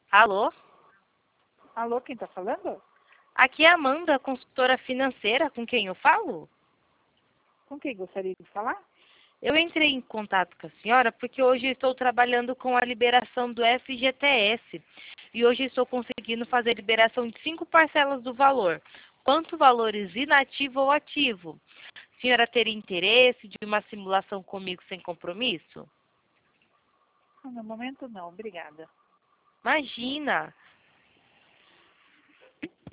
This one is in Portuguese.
Alô? Alô, quem está falando? Aqui é a Amanda, consultora financeira, com quem eu falo? Com quem gostaria de falar? Eu entrei em contato com a senhora porque hoje estou trabalhando com a liberação do FGTS e hoje estou conseguindo fazer liberação de 5 parcelas do valor, quanto valores inativo ou ativo. A senhora teria interesse de uma simulação comigo sem compromisso? No momento não, obrigada. Imagina!